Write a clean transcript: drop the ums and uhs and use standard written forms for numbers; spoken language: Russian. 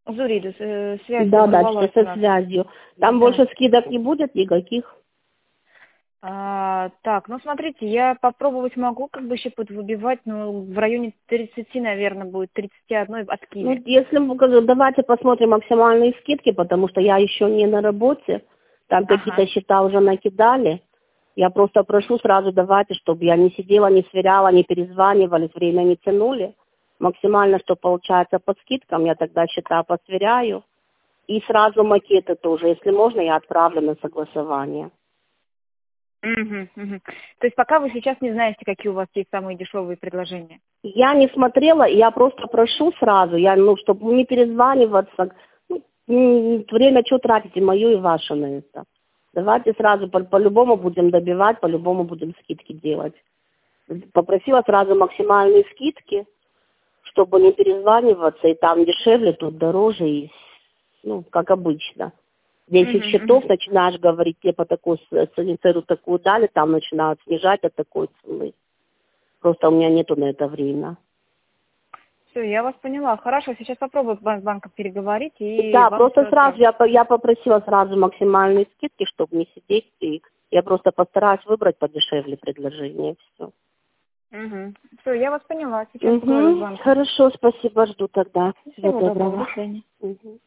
Зуридус, связь Да, да, оборвалась у со нас. связью. Там Да. больше скидок не будет никаких? Так, ну смотрите, я попробовать могу, как бы еще выбивать, но в районе 30, наверное, будет 31 от Ну, Киви. если давайте посмотрим максимальные скидки, потому что я еще не на работе, там какие-то счета уже накидали. Я просто прошу сразу давайте, чтобы я не сидела, не сверяла, не перезванивались, время не тянули. Максимально, что получается по скидкам, я тогда счета посверяю. И сразу макеты тоже, если можно, я отправлю на согласование. То есть пока вы сейчас не знаете, какие у вас есть самые дешевые предложения? Я не смотрела, я просто прошу сразу, чтобы не перезваниваться, время что тратите, мое и ваше на это. Давайте сразу по-любому будем добивать, по-любому будем скидки делать. Попросила сразу максимальные скидки, чтобы не перезваниваться, и там дешевле, тут дороже, и, как обычно. 10 счетов начинаешь говорить, тебе по такой цену такую дали, там начинают снижать от такой цены. Просто у меня нету на это времени. Все, я вас поняла. Хорошо, сейчас попробую с банком переговорить и Да, вам просто всё сразу отправлю. я попросила сразу максимальные скидки, чтобы не сидеть, и я просто постараюсь выбрать подешевле предложение, все. Все, я вас поняла. Сейчас поговорю с банком. Хорошо, спасибо, жду тогда. Всего Всего доброго. доброго. До свидания.